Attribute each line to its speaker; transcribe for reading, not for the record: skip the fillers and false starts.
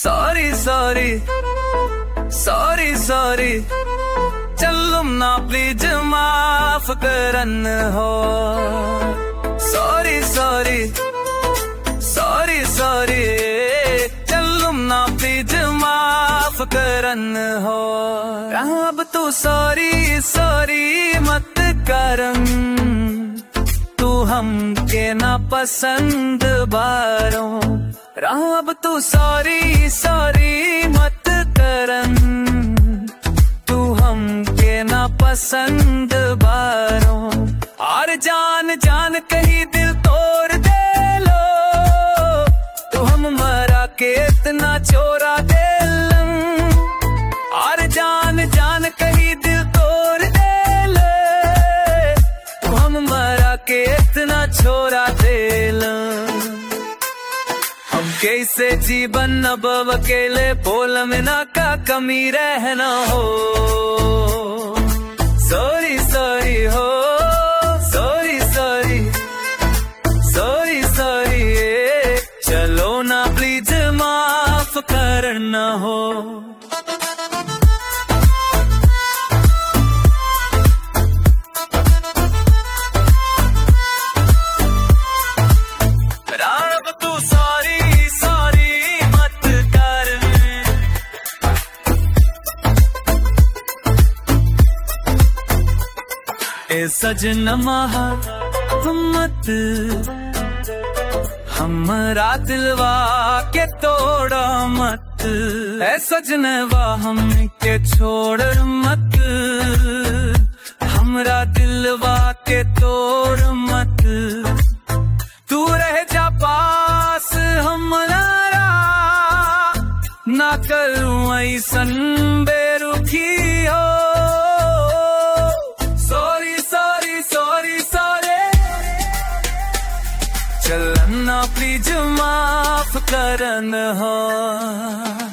Speaker 1: Sorry sorry sorry sorry चलूम ना please माफ करन हो। सॉरी सॉरी सॉरी सॉरी चलूम ना प्लीज माफ करन हो। अब तू सॉरी सॉरी मत करन, तू हमके ना पसंद बारों। अब तू सॉरी सॉरी मत करन, तू हमके ना पसंद बारों। और जान जान कहीं दिल तोड़ दे लो, तो हम मरा के इतना चोरा दे लं। और जान जान कहीं दिल तोड़ दे ले, तो हम मरा के इतना छोरा दे लं। कैसे जीवन अब अकेले बोल में ना का कमी रहना हो। सॉरी सॉरी हो सॉरी सॉरी सॉरी सॉरी चलो ना प्लीज माफ करना हो। ए सजनमा मत हमरा दिलवा के तोड़ा मत। ए सजनवा हम के छोड़ मत, हमरा दिलवा के तोड़ मत। तू रह जा पास हमरा, ना करूं ऐसन बेरुखी हो। चलना प्लीज माफ करन हो।